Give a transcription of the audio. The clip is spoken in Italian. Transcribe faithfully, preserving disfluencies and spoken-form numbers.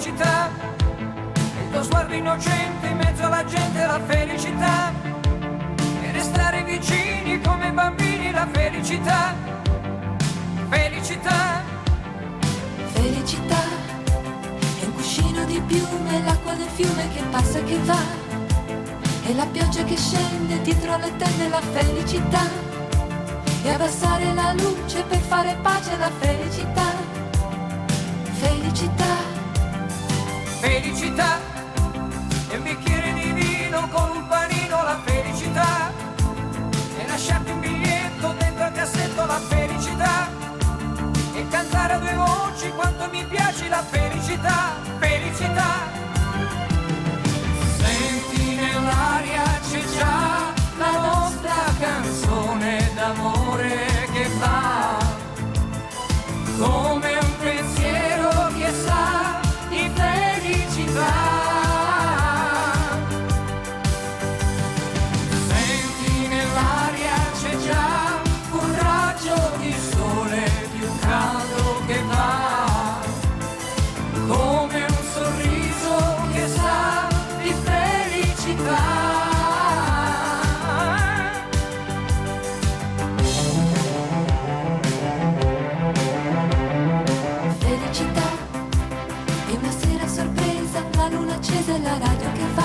felicità, il tuo sguardo innocente in mezzo alla gente, la felicità, e restare vicini come bambini, la felicità, felicità. Felicità è un cuscino di piume, l'acqua del fiume che passa e che va, e la pioggia che scende dietro le tende, la felicità, e abbassare la luce per fare pace, la felicità, felicità. Felicità è un bicchiere di vino con un panino, la felicità, e lasciarti un biglietto dentro al cassetto, la felicità, e cantare a due voci quanto mi piace, la felicità, felicità. Senti nell'aria c'è già la nostra canzone d'amore che va come un pensiero che sa di felicità. Senti nell'aria c'è già un raggio di sole più caldo che va come un sorriso che sa di felicità. Felicità è una sera sorpresa, la luna accesa e la radio che fa